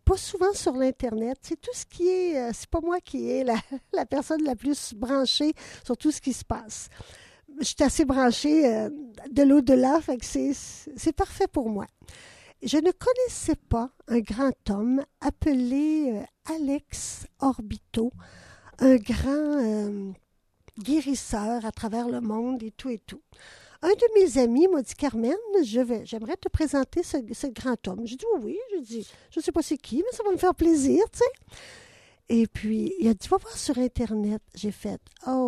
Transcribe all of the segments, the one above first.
pas souvent sur l'Internet. C'est tout ce qui est... c'est pas moi qui est la personne la plus branchée sur tout ce qui se passe. Je suis assez branchée de l'au-delà, fait que c'est parfait pour moi. Je ne connaissais pas un grand homme appelé Alex Orbito, un grand guérisseur à travers le monde et tout et tout. Un de mes amis m'a dit, Carmen, j'aimerais te présenter ce grand homme. J'ai dit, oui. J'ai dit, je ne sais pas c'est qui, mais ça va me faire plaisir, tu sais. Et puis, il a dit, va voir sur Internet. J'ai fait,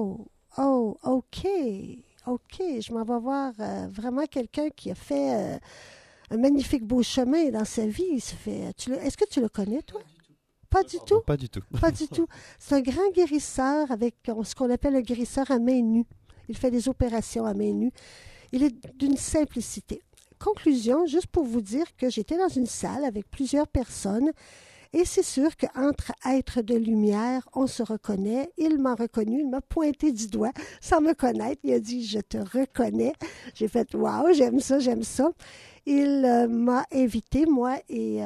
OK. Je m'en vais voir vraiment quelqu'un qui a fait un magnifique beau chemin dans sa vie. Est-ce que tu le connais, toi? Pas du tout? Pas du tout. Pas du tout. C'est un grand guérisseur avec ce qu'on appelle un guérisseur à main nue. Il fait des opérations à main nue. Il est d'une simplicité. Conclusion, juste pour vous dire que j'étais dans une salle avec plusieurs personnes et c'est sûr qu'entre êtres de lumière, on se reconnaît. Il m'a reconnu, il m'a pointé du doigt sans me connaître. Il a dit, je te reconnais. J'ai fait, waouh, j'aime ça. Il m'a invité, moi et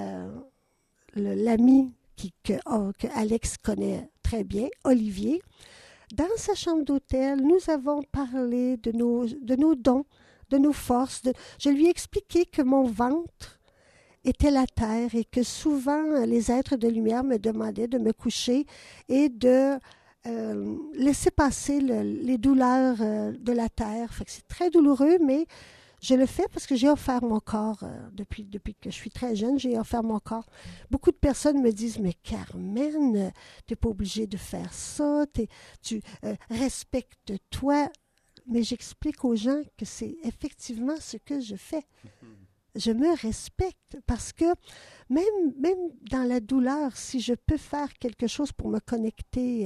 l'ami que Alex connaît très bien, Olivier. Dans sa chambre d'hôtel, nous avons parlé de nos dons, de nos forces. Je lui ai expliqué que mon ventre était la terre et que souvent les êtres de lumière me demandaient de me coucher et de laisser passer les douleurs de la terre. Fait que c'est très douloureux, mais je le fais parce que j'ai offert mon corps depuis que je suis très jeune, j'ai offert mon corps. Beaucoup de personnes me disent, mais Carmen, tu n'es pas obligée de faire ça, tu respecte-toi. Mais j'explique aux gens que c'est effectivement ce que je fais. Je me respecte parce que même dans la douleur, si je peux faire quelque chose pour me connecter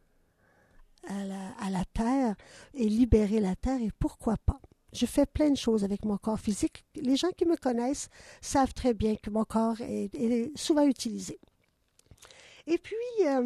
à la terre et libérer la terre, et pourquoi pas? Je fais plein de choses avec mon corps physique. Les gens qui me connaissent savent très bien que mon corps est souvent utilisé. Et puis,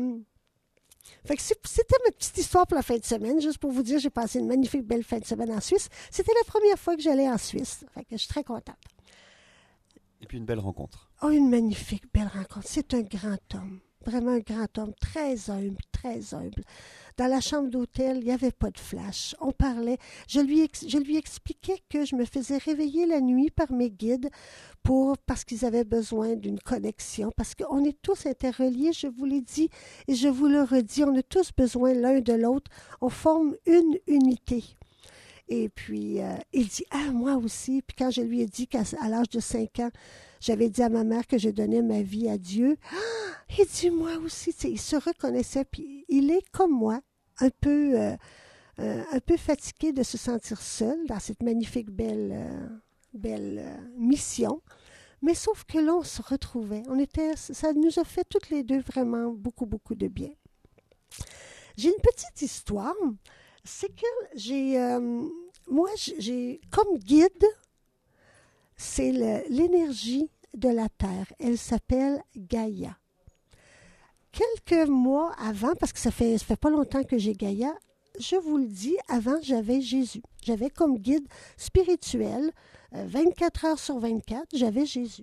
c'était ma petite histoire pour la fin de semaine. Juste pour vous dire, j'ai passé une magnifique belle fin de semaine en Suisse. C'était la première fois que j'allais en Suisse. Fait que je suis très contente. Et puis une belle rencontre. Oh, une magnifique belle rencontre. C'est un grand homme. Vraiment un grand homme, très humble, très humble. Dans la chambre d'hôtel, il n'y avait pas de flash. On parlait. Je lui expliquais que je me faisais réveiller la nuit par mes guides parce qu'ils avaient besoin d'une connexion. Parce qu'on est tous interreliés, je vous l'ai dit et je vous le redis. On a tous besoin l'un de l'autre. On forme une unité. Et puis, il dit, moi aussi. Puis quand je lui ai dit qu'à l'âge de 5 ans, j'avais dit à ma mère que je donnais ma vie à Dieu, il dit, moi aussi. Il se reconnaissait. Puis il est comme moi, un peu fatigué de se sentir seul dans cette magnifique belle mission. Mais sauf que là, on se retrouvait. Ça nous a fait toutes les deux vraiment beaucoup, beaucoup de bien. J'ai une petite histoire. C'est que moi, j'ai comme guide, c'est l'énergie de la Terre. Elle s'appelle Gaïa. Quelques mois avant, parce que ça fait pas longtemps que j'ai Gaïa, je vous le dis, avant, j'avais Jésus. J'avais comme guide spirituel, 24 heures sur 24, j'avais Jésus.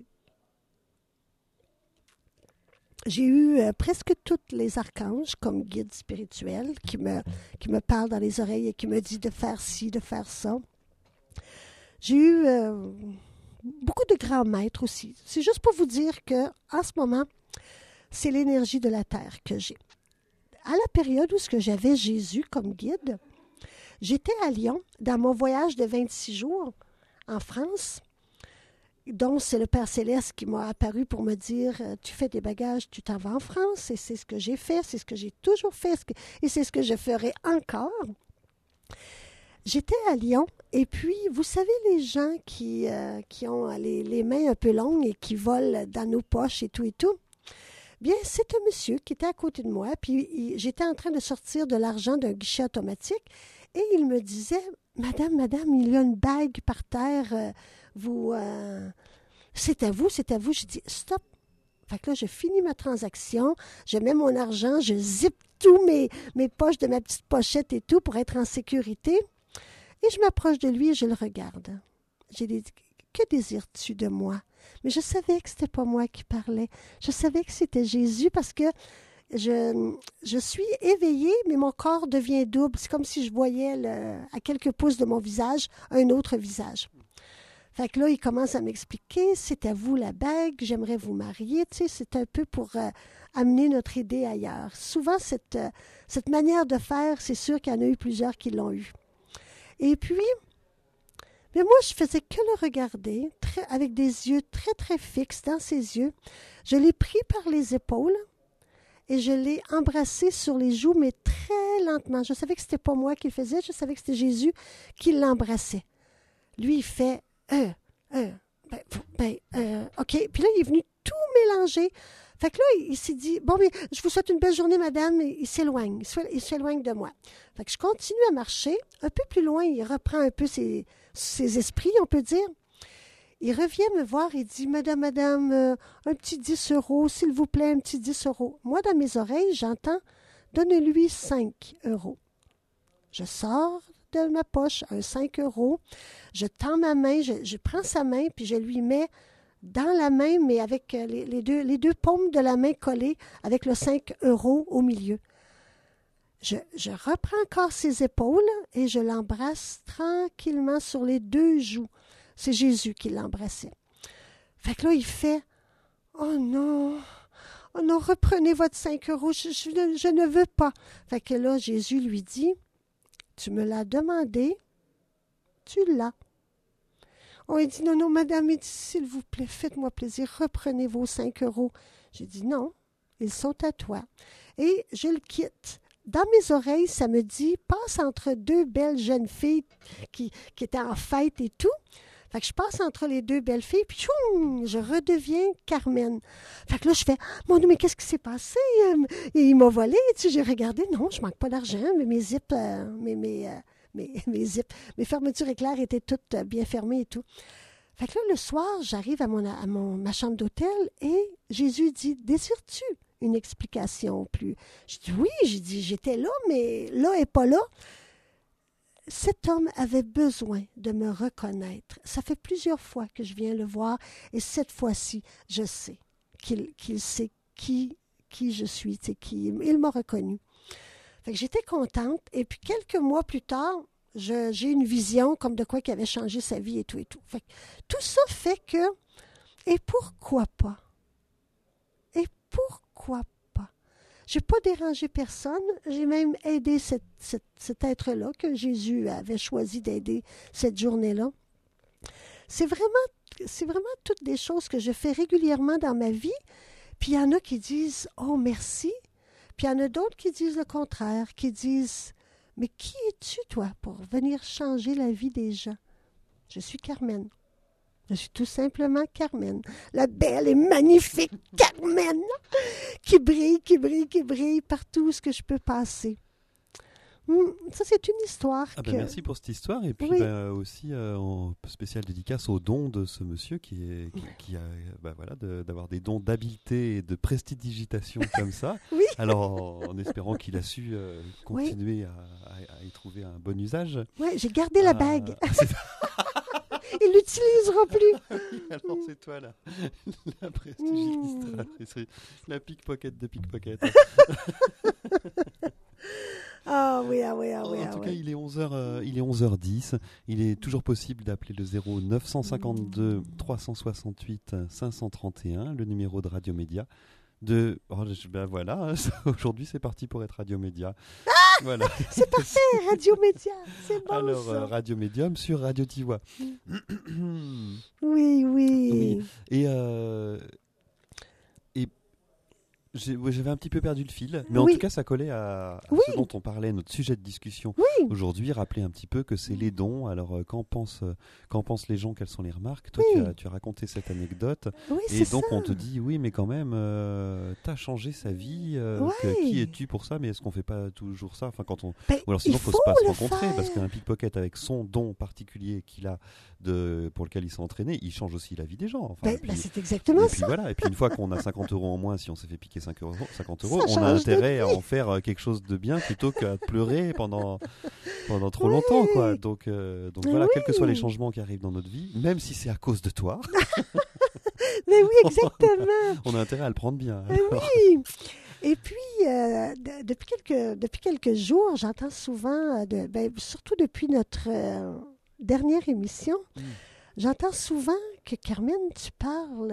J'ai eu presque tous les archanges comme guide spirituel qui me parlent dans les oreilles et qui me disent de faire ci, de faire ça. J'ai eu beaucoup de grands maîtres aussi. C'est juste pour vous dire qu'en ce moment, c'est l'énergie de la Terre que j'ai. À la période où j'avais Jésus comme guide, j'étais à Lyon dans mon voyage de 26 jours en France. Donc, c'est le Père Céleste qui m'a apparu pour me dire « Tu fais tes bagages, tu t'en vas en France. » Et c'est ce que j'ai fait, c'est ce que j'ai toujours fait et c'est ce que je ferai encore. J'étais à Lyon et puis, vous savez, les gens qui ont les mains un peu longues et qui volent dans nos poches et tout, bien, c'est un monsieur qui était à côté de moi, puis j'étais en train de sortir de l'argent d'un guichet automatique et il me disait « Madame, il y a une bague par terre, c'est à vous. » Je dis « Stop. » Fait que là, je finis ma transaction, je mets mon argent, je zippe tous mes poches de ma petite pochette et tout pour être en sécurité. Et je m'approche de lui et je le regarde. J'ai dit « Que désires-tu de moi? » Mais je savais que c'était pas moi qui parlais. Je savais que c'était Jésus parce que je suis éveillée, mais mon corps devient double. C'est comme si je voyais à quelques pouces de mon visage un autre visage. Fait que là, il commence à m'expliquer, c'est à vous la bague, j'aimerais vous marier. Tu sais, c'est un peu pour amener notre idée ailleurs. Souvent, cette manière de faire, c'est sûr qu'il y en a eu plusieurs qui l'ont eu. Et puis, mais moi, je faisais que le regarder avec des yeux très, très fixes dans ses yeux. Je l'ai pris par les épaules et je l'ai embrassé sur les joues, mais très lentement. Je savais que ce n'était pas moi qui le faisais, je savais que c'était Jésus qui l'embrassait. Lui, il fait OK. Puis là, il est venu tout mélanger. Fait que là, il s'est dit, bon, mais je vous souhaite une belle journée, madame. Et il s'éloigne. Il s'éloigne de moi. Fait que je continue à marcher. Un peu plus loin, il reprend un peu ses esprits, on peut dire. Il revient me voir et dit, madame, un petit 10 €, s'il vous plaît, un petit 10 €. Moi, dans mes oreilles, j'entends, donne-lui 5 €. Je sors de ma poche un 5 €. Je tends ma main, je prends sa main, puis je lui mets dans la main, mais avec les deux paumes de la main collées, avec le 5 € au milieu. Je reprends encore ses épaules et je l'embrasse tranquillement sur les deux joues. C'est Jésus qui l'embrassait. Fait que là, il fait « Oh non, reprenez votre 5 €, je ne veux pas. » Fait que là, Jésus lui dit « Tu me l'as demandé, tu l'as. » Oh, il dit, non, madame, il dit, s'il vous plaît, faites-moi plaisir, reprenez vos 5 €. J'ai dit, non, ils sont à toi. Et je le quitte. Dans mes oreilles, ça me dit, passe entre deux belles jeunes filles qui étaient en fête et tout. Fait que je passe entre les deux belles filles, puis tchoum, je redeviens Carmen. Fait que là, je fais, mon Dieu, mais qu'est-ce qui s'est passé? Il m'a volé, tu sais, j'ai regardé, non, je manque pas d'argent, mais mes zips, mes zips, mes fermetures éclairs étaient toutes bien fermées et tout. Fait que là, le soir, j'arrive à ma chambre d'hôtel et Jésus dit, désires-tu une explication plus? Je dis, oui, j'ai dit, j'étais là, mais là et pas là. Cet homme avait besoin de me reconnaître. Ça fait plusieurs fois que je viens le voir et cette fois-ci, je sais qu'il sait qui je suis, il m'a reconnu. Fait que j'étais contente. Et puis, quelques mois plus tard, j'ai une vision comme de quoi qui avait changé sa vie et tout et tout. Fait que tout ça fait que... Et pourquoi pas? Et pourquoi pas? Je n'ai pas dérangé personne. J'ai même aidé cet être-là que Jésus avait choisi d'aider cette journée-là. C'est vraiment toutes des choses que je fais régulièrement dans ma vie. Puis il y en a qui disent « Oh, merci ». Puis il y en a d'autres qui disent le contraire, qui disent « Mais qui es-tu, toi, pour venir changer la vie des gens? » Je suis Carmen. Je suis tout simplement Carmen. La belle et magnifique Carmen qui brille partout où ce que je peux passer. Ça, c'est une histoire que... Merci pour cette histoire. Et puis oui. Aussi, en spéciale dédicace au don de ce monsieur qui a d'avoir des dons d'habileté et de prestidigitation comme ça. Oui. Alors, en espérant qu'il a su continuer à y trouver un bon usage. Oui, j'ai gardé la bague. Il l'utilisera plus. Alors c'est toi la prestidigitatrice, la pickpocket de pickpocket. Ah oui. En tout cas, il est 11h10. Il est toujours possible d'appeler le 0952 368 531, le numéro de Radio Média. Aujourd'hui c'est parti pour être Radio Média. Voilà. C'est parfait, Radio Média, c'est bon. Alors, ça. Radio Médium sur Radio Tivois. Oui. Et j'avais un petit peu perdu le fil, mais en tout cas, ça collait à ce dont on parlait, notre sujet de discussion aujourd'hui. Rappeler un petit peu que c'est les dons. Alors, qu'en pensent les gens? Quelles sont les remarques? Toi, tu as raconté cette anecdote. Oui, et donc, ça. on te dit, oui, mais quand même, t'as changé sa vie. Qui es-tu pour ça? Mais est-ce qu'on fait pas toujours ça? Enfin, ou alors sinon, il faut pas se rencontrer, parce qu'un pickpocket avec son don particulier qu'il a, pour lequel il s'est entraîné, il change aussi la vie des gens. Enfin, c'est exactement ça. Voilà. Et puis, une fois qu'on a 50 € en moins, si on s'est fait piquer 50 €, on a intérêt à en faire quelque chose de bien plutôt qu'à pleurer pendant trop longtemps, quoi. Donc voilà, quels que soient les changements qui arrivent dans notre vie, même si c'est à cause de toi. Mais oui, exactement. On a intérêt à le prendre bien. Oui. Et puis, depuis quelques jours, j'entends souvent, surtout depuis notre dernière émission, j'entends souvent que, Carmen, tu parles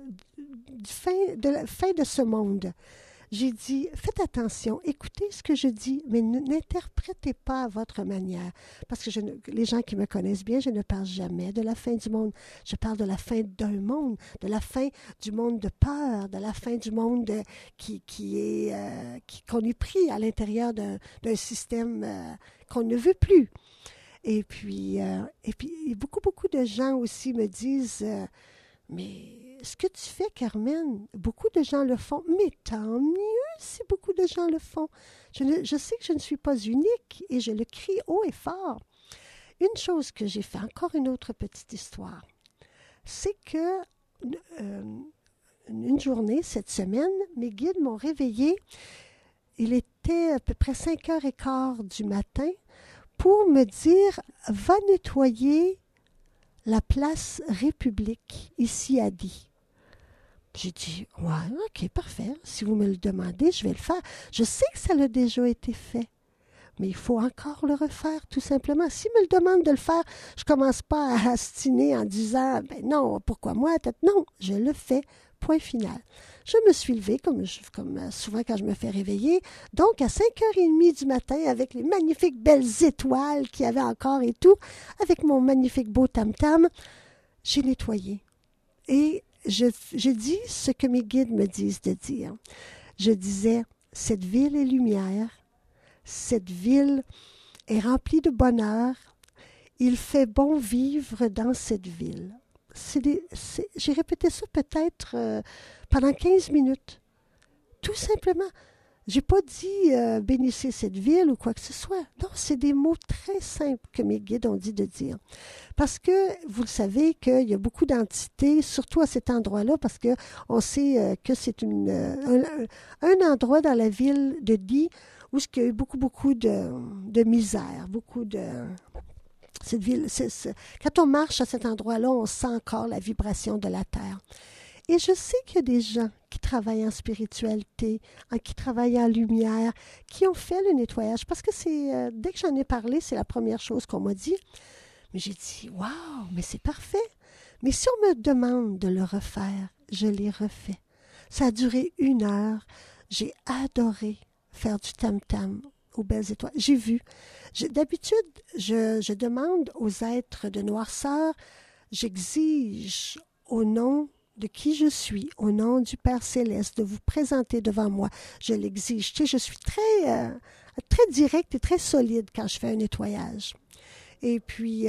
de la fin de ce monde. J'ai dit, faites attention, écoutez ce que je dis, mais n'interprétez pas à votre manière. Parce que les gens qui me connaissent bien, je ne parle jamais de la fin du monde. Je parle de la fin d'un monde, de la fin du monde de peur, de la fin du monde qu'on est pris à l'intérieur d'un système qu'on ne veut plus. Et puis beaucoup de gens aussi me disent, mais ce que tu fais, Carmen, beaucoup de gens le font, mais tant mieux si beaucoup de gens le font. Je sais que je ne suis pas unique et je le crie haut et fort. Une chose que j'ai fait, encore une autre petite histoire, c'est que une journée, cette semaine, mes guides m'ont réveillée. Il était à peu près 5h15 du matin pour me dire « Va nettoyer la place République, ici à Die. » J'ai dit, ouais, ok, parfait. Si vous me le demandez, je vais le faire. Je sais que ça a déjà été fait, mais il faut encore le refaire, tout simplement. S'il me le demande de le faire, je ne commence pas à astiner en disant, ben non, pourquoi moi? Non, je le fais, point final. Je me suis levée, comme souvent quand je me fais réveiller, donc à 5h30 du matin, avec les magnifiques belles étoiles qu'il y avait encore et tout, avec mon magnifique beau tam-tam, j'ai nettoyé. Et je dis ce que mes guides me disent de dire. Je disais, cette ville est lumière, cette ville est remplie de bonheur, il fait bon vivre dans cette ville. J'ai répété ça peut-être pendant 15 minutes. Tout simplement. Je n'ai pas dit bénissez cette ville ou quoi que ce soit. Non, c'est des mots très simples que mes guides ont dit de dire. Parce que vous le savez qu'il y a beaucoup d'entités, surtout à cet endroit-là, parce qu'on sait que c'est un endroit dans la ville de Die où il y a eu beaucoup de misère, beaucoup de... Cette ville, quand on marche à cet endroit-là, on sent encore la vibration de la terre. Et je sais qu'il y a des gens qui travaillent en spiritualité, qui travaillent en lumière, qui ont fait le nettoyage. Parce que dès que j'en ai parlé, c'est la première chose qu'on m'a dit. Mais j'ai dit, waouh, mais c'est parfait. Mais si on me demande de le refaire, je l'ai refait. Ça a duré 1 heure. J'ai adoré faire du tam-tam aux belles étoiles. J'ai vu. D'habitude, je demande aux êtres de noirceur, j'exige au nom de qui je suis, au nom du Père Céleste, de vous présenter devant moi. Je l'exige. Tu sais, je suis très directe et très solide quand je fais un nettoyage. Et puis,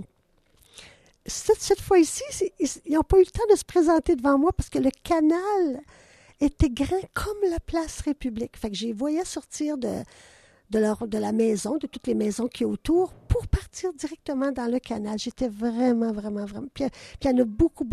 cette fois-ci, ils n'ont pas eu le temps de se présenter devant moi parce que le canal était grand comme la place République. Fait que je les voyais sortir de la maison, de toutes les maisons qui y a autour, pour partir directement dans le canal. J'étais vraiment... Puis il y en a beaucoup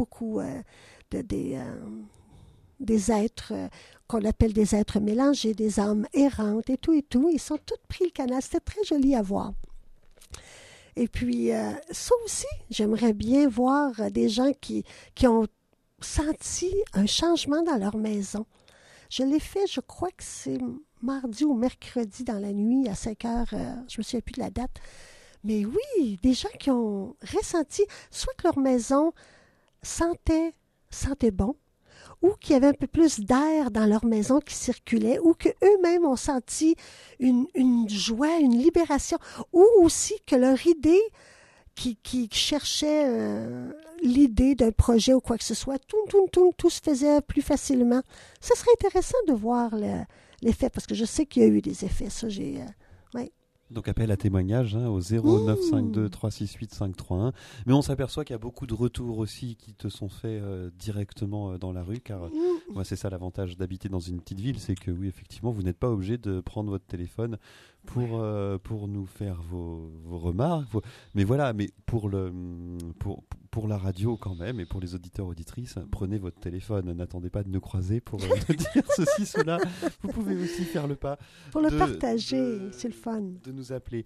des êtres qu'on appelle des êtres mélangés, des âmes errantes et tout. Ils sont tous pris le canal. C'était très joli à voir. Et puis, ça aussi, j'aimerais bien voir des gens qui ont senti un changement dans leur maison. Je l'ai fait, je crois que c'est mardi ou mercredi dans la nuit à 5h, je ne me souviens plus de la date. Mais oui, des gens qui ont ressenti soit que leur maison sentait bon, ou qu'il y avait un peu plus d'air dans leur maison qui circulait, ou qu'eux-mêmes ont senti une joie, une libération, ou aussi que leur idée qui cherchait l'idée d'un projet ou quoi que ce soit, tout se faisait plus facilement. Ce serait intéressant de voir l'effet, parce que je sais qu'il y a eu des effets. Ça, ouais. Donc appel à témoignage au 0952 368 531. Mais on s'aperçoit qu'il y a beaucoup de retours aussi qui te sont faits directement dans la rue, car moi c'est ça l'avantage d'habiter dans une petite ville, c'est que oui, effectivement, vous n'êtes pas obligé de prendre votre téléphone pour nous faire vos remarques. Mais voilà, mais pour la radio quand même, et pour les auditeurs auditrices, prenez votre téléphone, n'attendez pas de nous croiser pour nous dire ceci, cela. Vous pouvez aussi faire le pas. Pour le partager, c'est le fun. De nous appeler.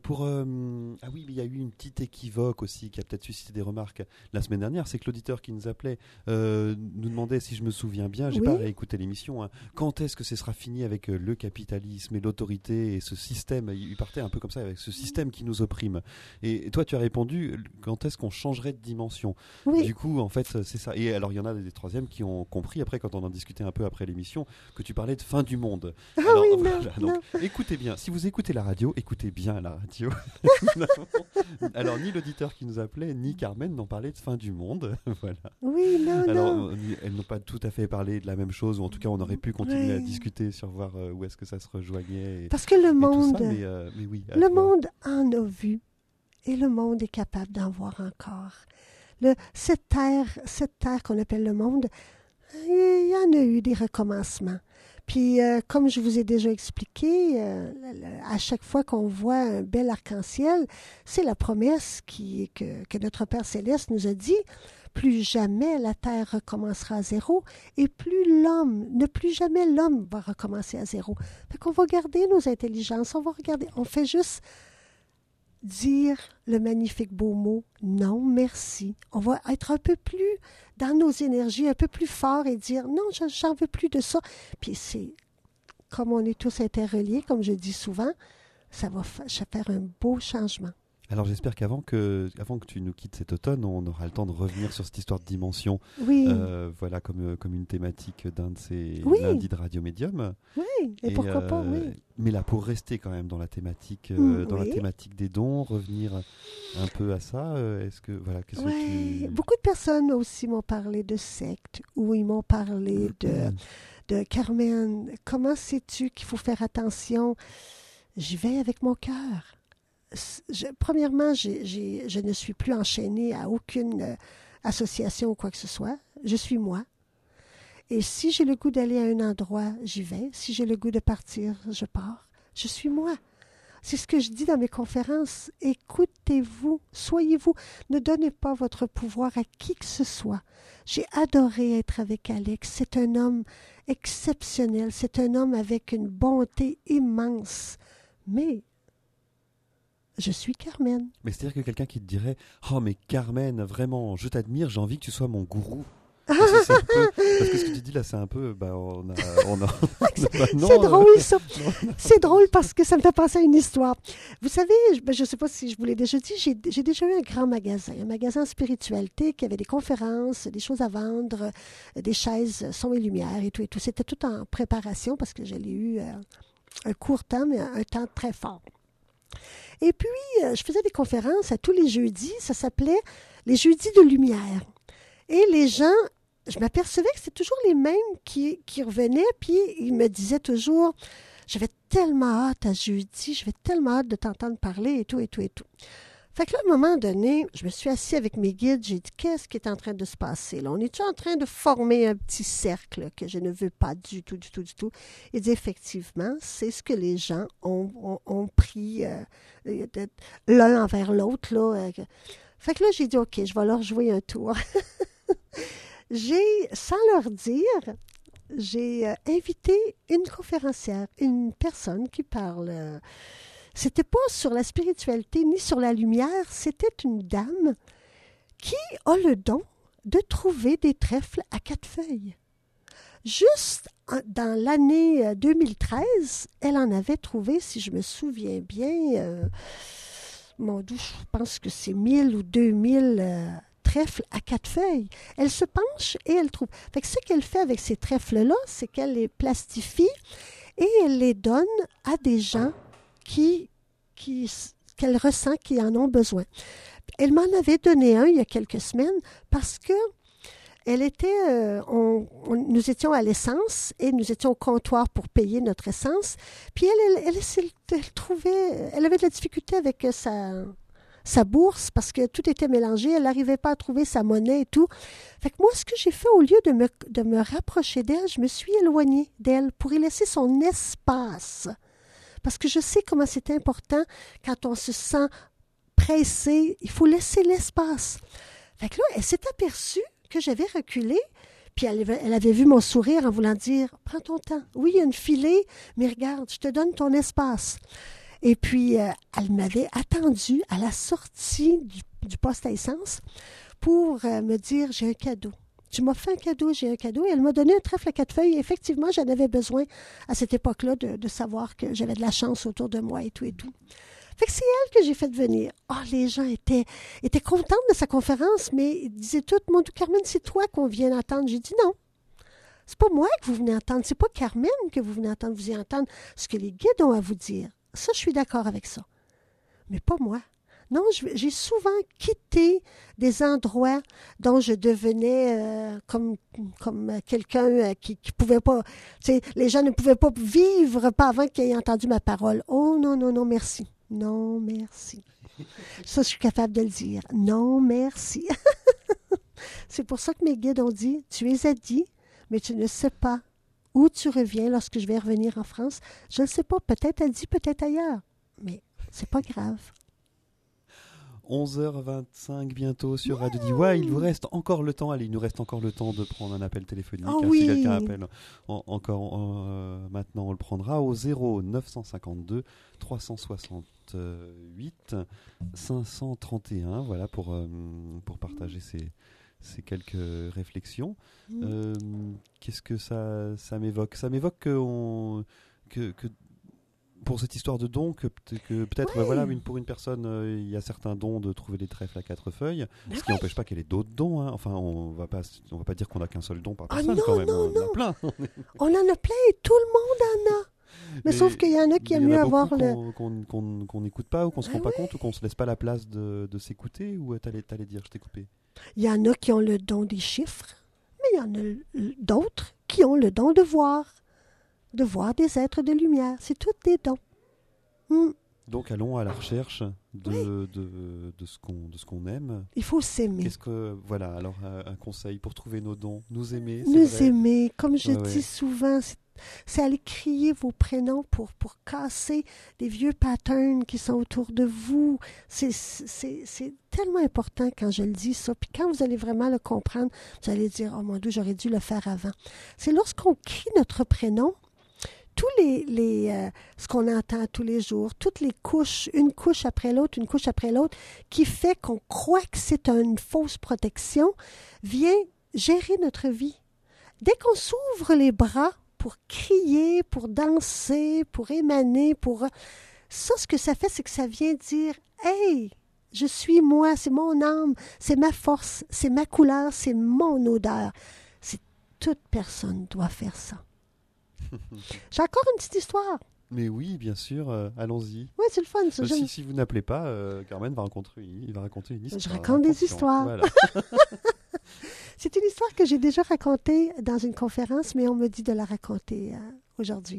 Ah oui, il y a eu une petite équivoque aussi qui a peut-être suscité des remarques la semaine dernière, c'est que l'auditeur qui nous appelait nous demandait, si je me souviens bien, j'ai pas réécouté l'émission, quand est-ce que ce sera fini avec le capitalisme et l'autorité et ce système, il partait un peu comme ça, avec ce système qui nous opprime. Et toi, tu as répondu, quand est-ce qu'on changerait de dimension ? Du coup, en fait, c'est ça. Et alors, il y en a des troisièmes qui ont compris, après, quand on en discutait un peu après l'émission, que tu parlais de fin du monde. Alors, donc, écoutez bien. Si vous écoutez la radio, écoutez bien la radio. Alors, ni l'auditeur qui nous appelait, ni Carmen n'ont parlé de fin du monde. Voilà. Oui, non. Elles n'ont pas tout à fait parlé de la même chose, ou en tout cas, on aurait pu continuer à discuter sur voir où est-ce que ça se rejoignait. Parce que le monde, mais oui, le monde en a vu. Et le monde est capable d'en voir encore. Cette terre qu'on appelle le monde, il y en a eu des recommencements. Puis, comme je vous ai déjà expliqué, à chaque fois qu'on voit un bel arc-en-ciel, c'est la promesse que notre Père Céleste nous a dit. Plus jamais la terre recommencera à zéro et plus jamais l'homme va recommencer à zéro. Fait qu'on va garder nos intelligences, on fait juste dire le magnifique beau mot « non, merci ». On va être un peu plus dans nos énergies, un peu plus fort et dire « non, j'en veux plus de ça ». Puis c'est, comme on est tous interreliés, comme je dis souvent, ça va faire un beau changement. Alors j'espère qu'avant que tu nous quittes cet automne, on aura le temps de revenir sur cette histoire de dimension. Oui. Voilà, comme une thématique d'un de ces lundis de Radio Médium. Oui, et pourquoi pas, oui. Mais là, pour rester quand même dans la thématique, la thématique des dons, revenir un peu à ça, est-ce que Beaucoup de personnes aussi m'ont parlé de secte, ou ils m'ont parlé de Carmen. Comment sais-tu qu'il faut faire attention? J'y vais avec mon cœur. Premièrement, je ne suis plus enchaînée à aucune association ou quoi que ce soit. Je suis moi. Et si j'ai le goût d'aller à un endroit, j'y vais. Si j'ai le goût de partir, je pars. Je suis moi. C'est ce que je dis dans mes conférences. Écoutez-vous, soyez-vous. Ne donnez pas votre pouvoir à qui que ce soit. J'ai adoré être avec Alex. C'est un homme exceptionnel. C'est un homme avec une bonté immense. Mais je suis Carmen. Mais c'est-à-dire que quelqu'un qui te dirait « Oh mais Carmen, vraiment, je t'admire, j'ai envie que tu sois mon gourou ». Parce que ce que tu dis là, c'est un peu... c'est drôle ça. C'est drôle parce que ça me fait penser à une histoire. Vous savez, je ne sais pas si je vous l'ai déjà dit, j'ai déjà eu un grand magasin, un magasin spiritualité qui avait des conférences, des choses à vendre, des chaises, son et lumière et tout et tout. C'était tout en préparation parce que je l'ai eu un court temps, mais un temps très fort. Et puis, je faisais des conférences à tous les jeudis. Ça s'appelait les jeudis de lumière. Et les gens, je m'apercevais que c'était toujours les mêmes qui revenaient. Puis, ils me disaient toujours, j'avais tellement hâte à jeudi, j'avais tellement hâte de t'entendre parler et tout, et tout, et tout. Fait que là, à un moment donné, je me suis assise avec mes guides, j'ai dit, qu'est-ce qui est en train de se passer là? On est-tu en train de former un petit cercle que je ne veux pas du tout, du tout, du tout? Et dit, effectivement, c'est ce que les gens ont pris l'un envers l'autre, là. Fait que là, j'ai dit, OK, je vais leur jouer un tour. Sans leur dire, j'ai invité une conférencière, une personne qui parle... C'était pas sur la spiritualité ni sur la lumière, c'était une dame qui a le don de trouver des trèfles à 4 feuilles. Juste dans l'année 2013, elle en avait trouvé, si je me souviens bien, je pense que c'est 1000 ou 2000 trèfles à 4 feuilles. Elle se penche et elle trouve. Fait que ce qu'elle fait avec ces trèfles-là, c'est qu'elle les plastifie et elle les donne à des gens qu'elle ressent qui en ont besoin. Elle m'en avait donné un il y a quelques semaines parce que nous étions à l'essence et nous étions au comptoir pour payer notre essence. Puis elle avait de la difficulté avec sa bourse parce que tout était mélangé. Elle n'arrivait pas à trouver sa monnaie et tout. Fait que moi, ce que j'ai fait, au lieu de me rapprocher d'elle, je me suis éloignée d'elle pour y laisser son espace. Parce que je sais comment c'est important quand on se sent pressé. Il faut laisser l'espace. Fait que là, elle s'est aperçue que j'avais reculé, puis elle avait vu mon sourire en voulant dire « Prends ton temps. Oui, il y a une filée, mais regarde, je te donne ton espace. » Et puis, elle m'avait attendue à la sortie du poste à essence pour me dire « J'ai un cadeau. Tu m'as fait un cadeau, j'ai un cadeau. » Et elle m'a donné un trèfle à 4 feuilles. Et effectivement, j'en avais besoin à cette époque-là de savoir que j'avais de la chance autour de moi et tout et tout. Fait que c'est elle que j'ai fait venir. Les gens étaient contents de sa conférence, mais ils disaient toutes, « Mon doux Carmen, c'est toi qu'on vient entendre. » J'ai dit « Non, c'est pas moi que vous venez entendre. C'est pas Carmen que vous venez entendre. Vous y entendre ce que les guides ont à vous dire. Ça, je suis d'accord avec ça. Mais pas moi. Non, j'ai souvent quitté des endroits dont je devenais comme quelqu'un qui pouvait pas... Tu sais, les gens ne pouvaient pas vivre pas avant qu'ils aient entendu ma parole. Oh non, non, non, merci. Non, merci. Ça, je suis capable de le dire. Non, merci. C'est pour ça que mes guides ont dit, tu es Zadie, mais tu ne sais pas où tu reviens lorsque je vais revenir en France. Je ne sais pas, peut-être à Die, peut-être ailleurs. Mais c'est pas grave. 11h25 bientôt sur Radio Diois. Il vous reste encore le temps. Allez, il nous reste encore le temps de prendre un appel téléphonique. Oui. Si quelqu'un appelle encore maintenant, on le prendra au 0952 368 531. Voilà pour partager ces quelques réflexions. Qu'est-ce que ça m'évoque? Ça m'évoque que pour cette histoire de dons, que peut-être, voilà, pour une personne, il y a certains dons de trouver des trèfles à 4 feuilles, ce qui n'empêche pas qu'elle ait d'autres dons. Hein. Enfin, on va pas dire qu'on n'a qu'un seul don par personne, quand même. On en a plein. On en a plein et tout le monde en a. Mais sauf qu'il y en a qui aiment mieux avoir qu'on n'écoute pas ou qu'on se rend pas compte ou qu'on se laisse pas la place de s'écouter, ou t'allais dire, je t'ai coupé. Il y en a qui ont le don des chiffres, mais il y en a d'autres qui ont le don de voir des êtres de lumière. C'est tous des dons. Donc allons à la recherche de ce qu'on aime. Il faut s'aimer. Voilà, alors un conseil pour trouver nos dons, nous aimer. Aimer, comme je dis souvent, c'est aller crier vos prénoms pour casser les vieux patterns qui sont autour de vous. C'est tellement important quand je le dis ça. Puis quand vous allez vraiment le comprendre, vous allez dire « Oh mon Dieu, j'aurais dû le faire avant ». C'est lorsqu'on crie notre prénom, tous ce qu'on entend tous les jours, toutes les couches, une couche après l'autre, qui fait qu'on croit que c'est une fausse protection, vient gérer notre vie. Dès qu'on s'ouvre les bras pour crier, pour danser, pour émaner, ça, ce que ça fait, c'est que ça vient dire « Hey, je suis moi, c'est mon âme, c'est ma force, c'est ma couleur, c'est mon odeur. » Toute personne doit faire ça. J'ai encore une petite histoire. Mais oui, bien sûr, allons-y. Oui, c'est le fun. Si vous n'appelez pas, Carmen va raconter une histoire. Je raconte des histoires. Voilà. C'est une histoire que j'ai déjà racontée dans une conférence, mais on me dit de la raconter aujourd'hui.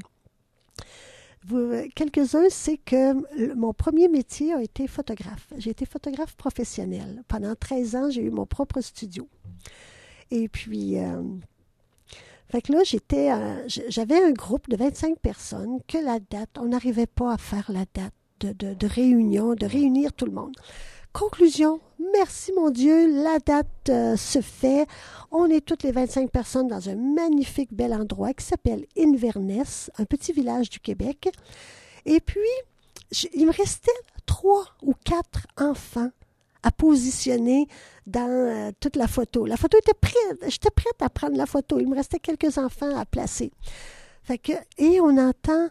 Quelques-uns, c'est que mon premier métier a été photographe. J'ai été photographe professionnelle. Pendant 13 ans, j'ai eu mon propre studio. Et puis... Fait que là, j'avais un groupe de 25 personnes que la date, on n'arrivait pas à faire la date de réunion, de réunir tout le monde. Conclusion, merci mon Dieu, la date se fait. On est toutes les 25 personnes dans un magnifique bel endroit qui s'appelle Inverness, un petit village du Québec. Et puis, il me restait 3 ou 4 enfants à positionner dans toute la photo. La photo était prête. J'étais prête à prendre la photo. Il me restait quelques enfants à placer. Fait que, et on entend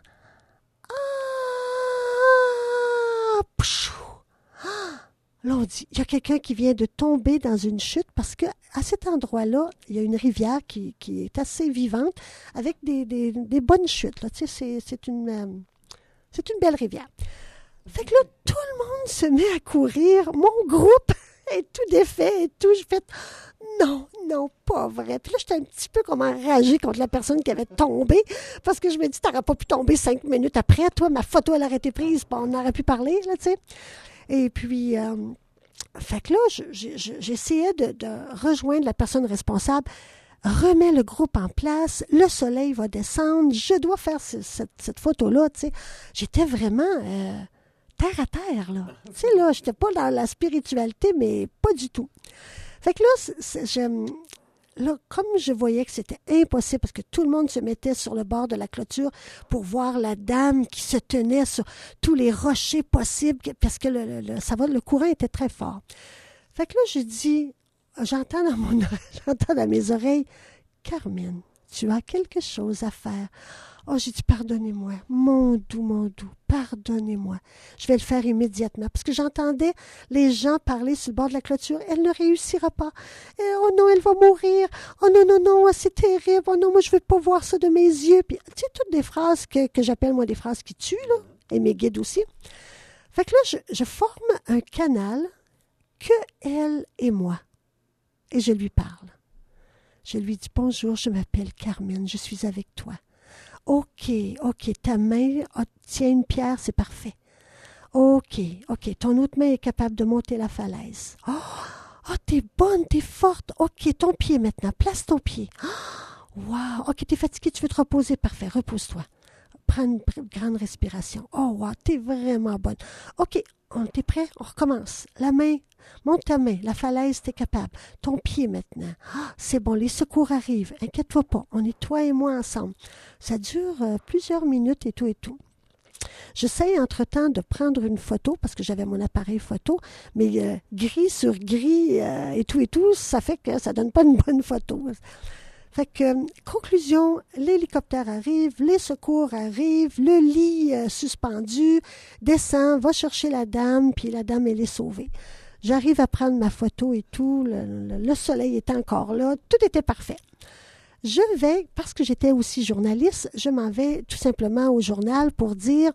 là, on dit, il y a quelqu'un qui vient de tomber dans une chute parce qu'à cet endroit-là, il y a une rivière qui est assez vivante avec des bonnes chutes. Là. Tu sais, c'est une belle rivière. Fait que là, tout le monde se met à courir. Mon groupe est tout défait et tout. Je fais non, pas vrai. Puis là, j'étais un petit peu comme enragée contre la personne qui avait tombé parce que je me dis, t'aurais pas pu tomber 5 minutes après. Toi, ma photo, elle aurait été prise, on aurait pu parler, là, tu sais. Et puis, fait que là, j'essayais de rejoindre la personne responsable. Remets le groupe en place, le soleil va descendre, je dois faire cette photo-là, tu sais. J'étais vraiment terre à terre, là. Tu sais, là, j'étais pas dans la spiritualité, mais pas du tout. Fait que là, comme je voyais que c'était impossible, parce que tout le monde se mettait sur le bord de la clôture pour voir la dame qui se tenait sur tous les rochers possibles, parce que le courant était très fort. Fait que là, je dis, j'entends dans mes oreilles, « Carmen, tu as quelque chose à faire. » Oh, j'ai dit, pardonnez-moi, mon doux, pardonnez-moi. Je vais le faire immédiatement. Parce que j'entendais les gens parler sur le bord de la clôture. Elle ne réussira pas. Oh non, elle va mourir. Oh non, c'est terrible. Oh non, moi, je ne veux pas voir ça de mes yeux. Puis, tu sais, toutes des phrases que j'appelle, moi, des phrases qui tuent, là. Et mes guides aussi. Fait que là, je forme un canal que elle et moi. Et je lui parle. Je lui dis, bonjour, je m'appelle Carmen, je suis avec toi. OK, ta main tient une pierre, c'est parfait. OK, ton autre main est capable de monter la falaise. Oh, t'es bonne, t'es forte. OK, ton pied maintenant, place ton pied. Wow, OK, t'es fatiguée, tu veux te reposer, parfait, repose-toi. Prends une grande respiration. Oh, wow, t'es vraiment bonne. OK, t'es prêt? On recommence. La main, monte ta main, la falaise, t'es capable. Ton pied maintenant. C'est bon, les secours arrivent. Inquiète-toi pas, on est toi et moi ensemble. Ça dure plusieurs minutes et tout. J'essaie entre-temps de prendre une photo parce que j'avais mon appareil photo, mais gris sur gris et tout, ça fait que ça donne pas une bonne photo. Fait que, conclusion, l'hélicoptère arrive, les secours arrivent, le lit suspendu descend, va chercher la dame, puis la dame, elle est sauvée. J'arrive à prendre ma photo et tout, le soleil était encore là, tout était parfait. Je vais, parce que j'étais aussi journaliste, je m'en vais tout simplement au journal pour dire,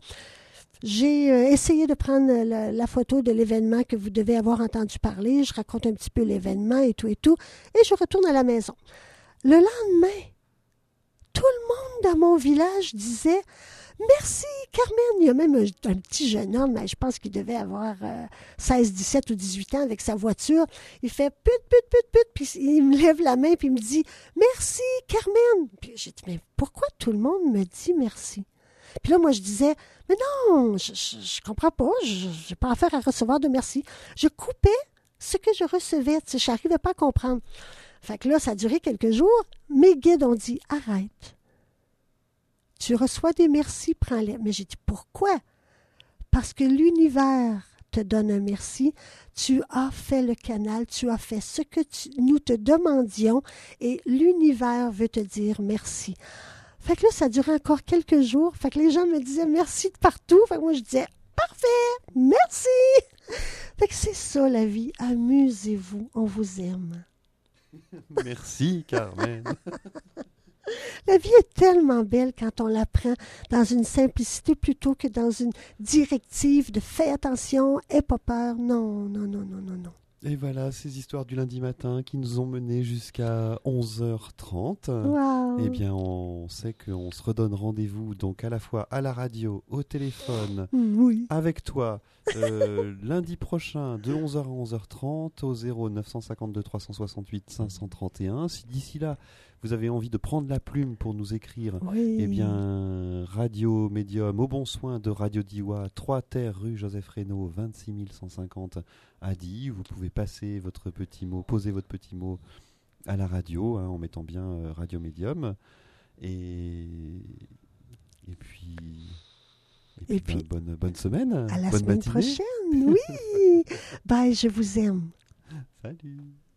j'ai essayé de prendre la photo de l'événement que vous devez avoir entendu parler, je raconte un petit peu l'événement et tout, et je retourne à la maison. Le lendemain, tout le monde dans mon village disait « Merci, Carmen ». Il y a même un petit jeune homme, je pense qu'il devait avoir 16, 17 ou 18 ans avec sa voiture. Il fait « Put », puis il me lève la main puis il me dit « Merci, Carmen ». Puis j'ai dit « Mais pourquoi tout le monde me dit merci ?» Puis là, moi, je disais « Mais non, je comprends pas, je n'ai pas affaire à recevoir de merci. » Je coupais ce que je recevais, je n'arrivais pas à comprendre. Fait que là, ça a duré quelques jours. Mes guides ont dit, arrête. Tu reçois des merci, prends-les. Mais j'ai dit, pourquoi? Parce que l'univers te donne un merci. Tu as fait le canal, tu as fait ce que nous te demandions et l'univers veut te dire merci. Fait que là, ça a duré encore quelques jours. Fait que les gens me disaient merci de partout. Fait que moi, je disais, parfait, merci. Fait que c'est ça la vie. Amusez-vous, on vous aime. Merci, Carmen. La vie est tellement belle quand on la prend dans une simplicité plutôt que dans une directive de fais attention, aie pas peur. Non. Et voilà, ces histoires du lundi matin qui nous ont menés jusqu'à 11h30. Wow. Eh bien, on sait qu'on se redonne rendez-vous donc à la fois à la radio, au téléphone, oui. avec toi, lundi prochain de 11h à 11h30 au 0 952 368 531. Si d'ici là, vous avez envie de prendre la plume pour nous écrire, oui. eh bien, Radio Médium, au bon soin de Radio Diois, 3 Terres, rue Joseph Reynaud, 26 150 à Die. Vous pouvez passer votre petit mot, poser votre petit mot à la radio, en mettant bien Radio Médium. Et puis bonne semaine. À la bonne semaine matinée. prochaine, oui. Bye, je vous aime. Salut.